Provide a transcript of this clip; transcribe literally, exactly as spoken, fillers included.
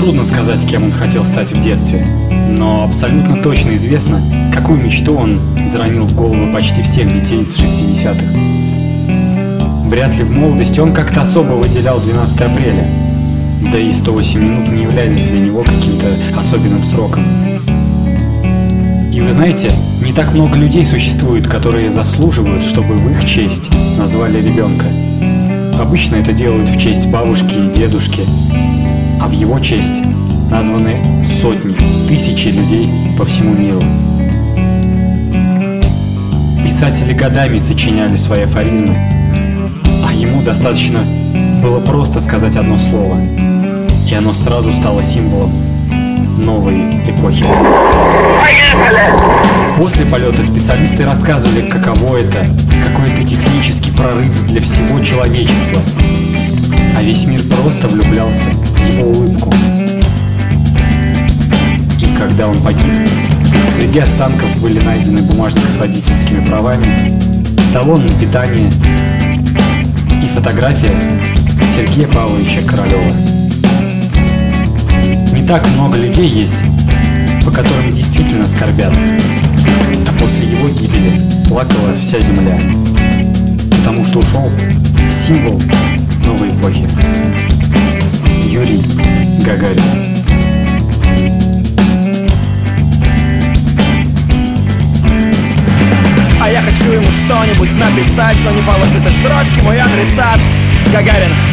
Трудно сказать, кем он хотел стать в детстве, но абсолютно точно известно, какую мечту он заронил в головы почти всех детей из шестидесятых. Вряд ли в молодости он как-то особо выделял двенадцатое апреля, да и сто восемь минут не являлись для него каким-то особенным сроком. И вы знаете, не так много людей существует, которые заслуживают, чтобы в их честь назвали ребенка. Обычно это делают в честь бабушки и дедушки, а в его честь названы сотни, тысячи людей по всему миру. Писатели годами сочиняли свои афоризмы, а ему достаточно было просто сказать одно слово, и оно сразу стало символом новой эпохи. После полета специалисты рассказывали, каково это, какой это технический прорыв для всего человечества. А весь мир просто влюблялся в его улыбку. И когда он погиб, среди останков были найдены бумажник с водительскими правами, талон на питание и фотография Сергея Павловича Королева. Не так много людей есть, по которым действительно скорбят, а после его гибели плакала вся земля, потому что ушел символ новой эпохи — Юрий Гагарин. А я хочу ему что-нибудь написать, но не положит на строчки мой адресат. Гагарин.